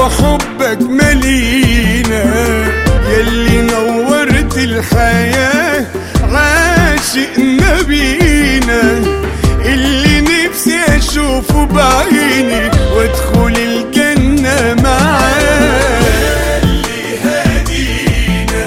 وحبك ملينا، يلي نورت الحياة عاشق نبينا، اللي نفسي اشوفه بعيني وادخل الجنة معاه. يلي هدينا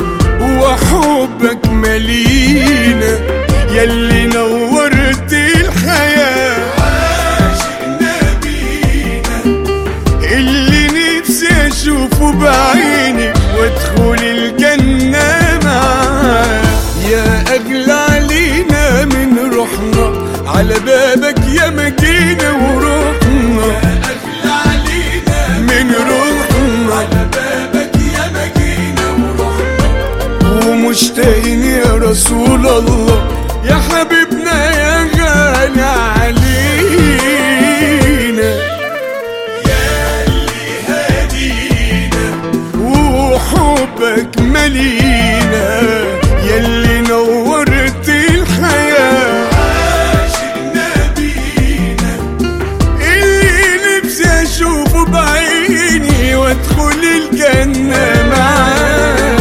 وحبك ملينا، يلي نورت الحياة عاشق نبينا، اللي نفسي اشوفه بعيني وادخل الجنة معاه. يا اغلى علينا من روحنا، على بابك يا مجينا وروحنا. يا اغلى علينا من روحنا، على بابك يا مجينا وروحنا. ومشتاقين يا رسول الله، يا حبيبنا يا غالي علينا. يا اللي هدينا وحبك ملينا، يلي نورت الحياة عاشق نبينا، اللي نفسي اشوفه بعيني وادخل الجنة معاه.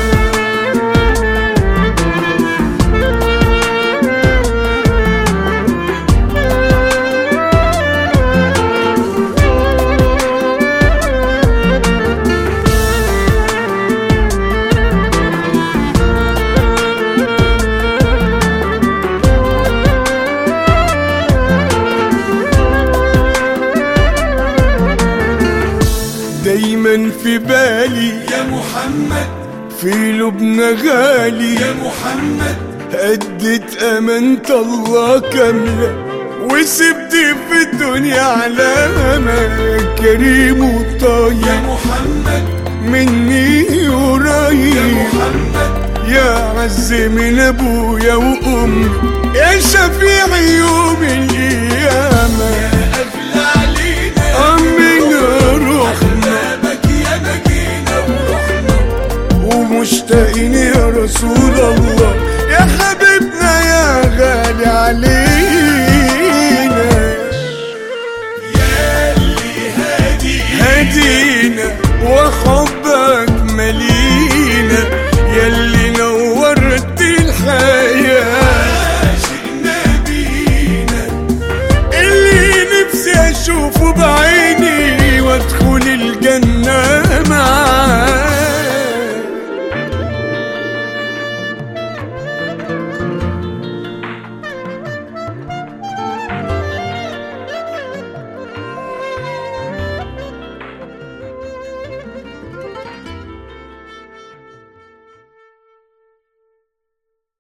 دايما في بالي يا محمد، في لبنى غالي يا محمد، أديت أمانة الله كاملة وسبت في الدنيا علامة. كريم وطيب يا محمد، مني قريب يا محمد، يا عز من أبويا وأمي، يا شفيع يوم